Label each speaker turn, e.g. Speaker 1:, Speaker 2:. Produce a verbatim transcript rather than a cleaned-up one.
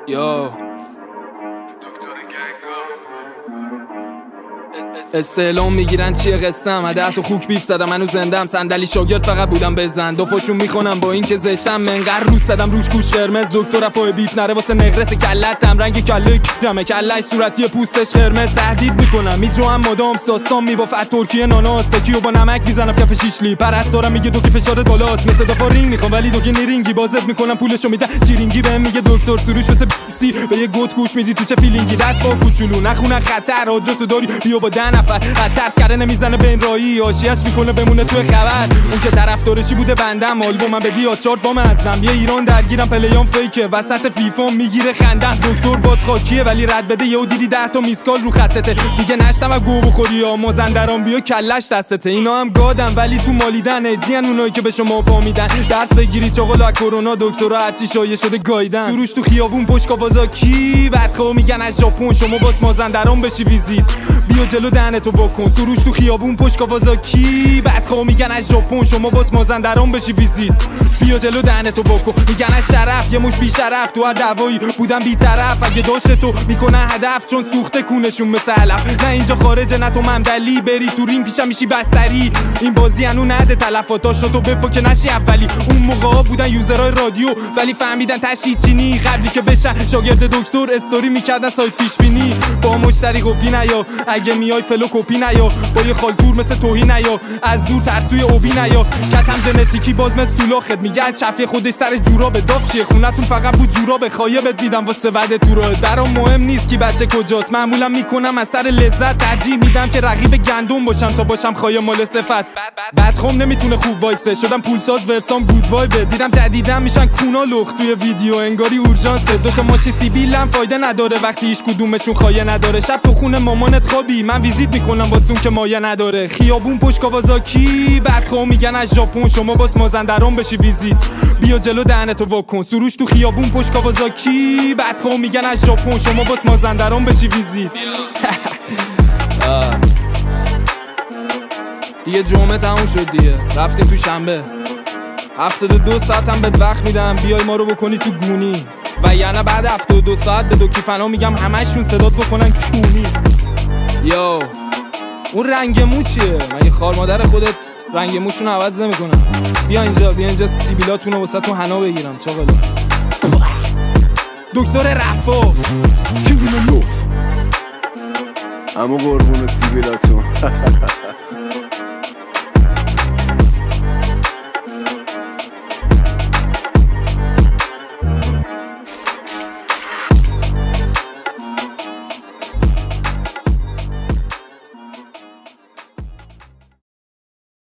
Speaker 1: Yo استعلام میگیرن چیه قسم ده تا خوک بیف زدم منو زندم صندلی شاگرد فقط بودم بزن دو فاشون میخونم با این که زشتم منقر روز زدم روش کوش قرمز دکتر پای بیف نره واسه نقرس کلتم رنگ کله دمه کلش صورتی پوستش قرمز تهدید میکنم میجوام مدام داستان میبافت ترکیه ناناس تکیو با نمک میزنم کف شیشلی پرستارم میگه دو که فشار بالاست مثل دفعه رینگ میخوام ولی دو که نیرینگی بازت میکنم پولشو میدن چیرینگی بهم میگه دکتر سروش واسه سی به یه گوت گوش میدی تو چه فیلینگی دست با کوچولو نخونه خطر آدرسو داری بیا با ده نفر ترس کرده نمیزنه به این راهی آشیش میکنه بمونه توی خبر اون که طرفدارشی بوده بندم آلبومم به دیات چارت با مزم یه ایران درگیرم پلیام فیکه وسط فیفا میگیره خندن دکتر باد خاکیه ولی رد بده یهو دیدی ده تا میسکال رو خطته دیگه نشتم و گو بخوری یا مازندران بیا کلش دستته اینا هم گادن ولی تو مالیدن ادزین اونایی که به شما پا میدن درس بگیری چاقل از کرونا دکترا هرچی شایع شده گایدن سروش تو خیابون پشت کاوازاکی بدخو میگن از ژاپن شما باز مازندران بشی ویزیت بیا جلو دهنتو بکن سروش تو خیابون پشت کاوازاکی بدخو میگن از ژاپن شما باز مازندران بشی ویزیت بیا جلو دهنتو بکن میگن از شرف یه مش بی شرف تو هر دعوایی بودم بی طرف اگه داشت تو میکنه هدف چون سوخته کونشون مثل علف نه اینجا خارجه نه تو ممدلی بری تو ریم پیشم میشی بستری این بازی انو نده تلفاتاشو تو بپا که نشی اولی اون موقعا بودن یوزرای رادیو ولی فهمیدن تشی چینی قبلی که بشن شاگرد دکتر استوری میکردن سایت پیش بینی با مشتری کپی نیا اگه میای فلو کپی نیا با یه خالکور مثل توهی نیا از دور ترسوی اوبی نیا کتم ژنتیکی باز مثل سولاخت میگن چفی خودش سر جورابه داغ چیه خونتون فقط بود جورابه خایبت دیدم واسه وعده تو راه برام مهم نیست کی بچه کجاست معمولا میکنم از سر لذت ترجیح میدم که رقیب گندم باشم تا باشم خایه مال صفت بدخم نمیتونه خوب وایسه شدم پولساز ورسام گود وایب دیدم جدیدم میشن کونا لخت توی ویدیو انگاری اورژانس دو تا ماشی سیبیلم فایده نداره وقتی هیچ کدومشون خایه نداره شب تو خونه مامانت خوابی من ویزیت میکنم واسون که مایه نداره خیابون پشت کاوازاکی بدخو میگن از ژاپن شما باز مازندران بشی ویزیت بیا جلو دهنتو واکن سروش تو خیابون پشت کاوازاکی بدخو میگن از ژاپن شما باز مازندران بشی ویزیت دیگه جمعه تموم شد دیگه رفتیم تو شنبه هفتاد و دو ساعت هم بهت وقت میدم بیای ما رو بکنی تو گونی و یعنی بعد هفتاد و دو ساعت به دو کیفنا میگم همشون صدات بکنن کونی یو اون رنگ مو چیه؟ مگه خار مادر خودت رنگ موشون عوض نمیکنن بیا اینجا بیا اینجا سیبیلاتونو واسه تو حنا بگیرم چاقلا دکتر رفا کی دونه نوف
Speaker 2: اما قربون سیبیلاتون